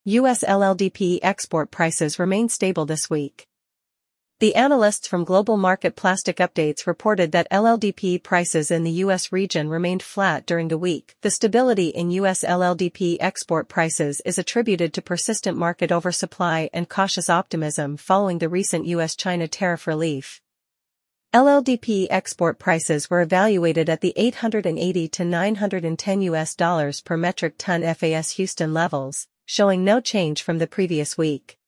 U.S. LLDP export prices remain stable this week. The analysts from Global Market Plastic Updates reported that LLDP prices in the U.S. region remained flat during the week. The stability in U.S. LLDP export prices is attributed to persistent market oversupply and cautious optimism following the recent U.S.-China tariff relief. LLDP export prices were evaluated at the $880 to $910 per metric ton FAS Houston levels, showing no change from the previous week.